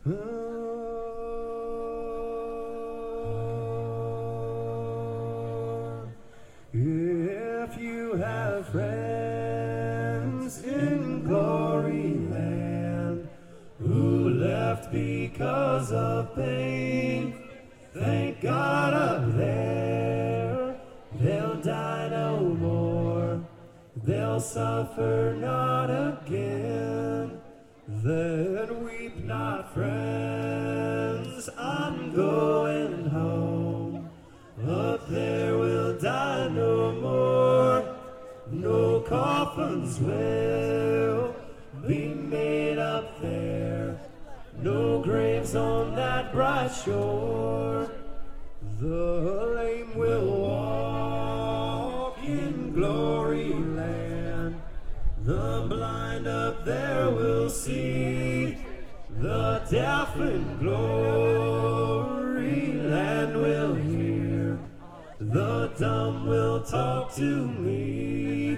If you have friends in glory land who left because of pain, thank God up there they'll die no more, they'll suffer not again. Then weep not, friends, I'm going home. Up there we'll die no more, no coffins will be made up there, no graves on that bright shore. The lame will walk in glory land, the blind up there will see, the deaf in glory land will hear, the dumb will talk to me.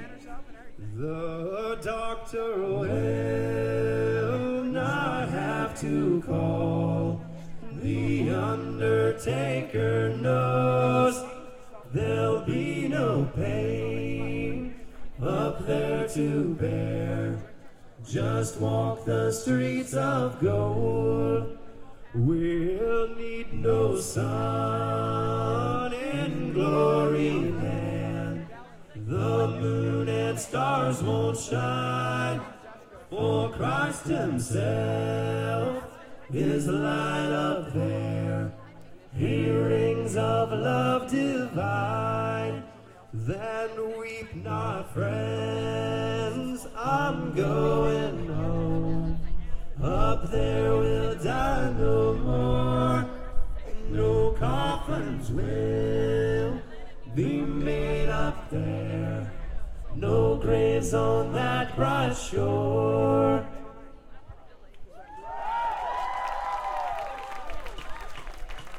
The doctor will not have to call, the undertaker knows there'll be no pain up there to bear. Just walk the streets of gold, we'll need no sun in glory land. The moon and stars won't shine, for Christ himself is light up there. He rings of love divine. Then weep not, friends, I'm going home. Up there we'll die no more, no coffins will be made up there, no graves on that bright shore.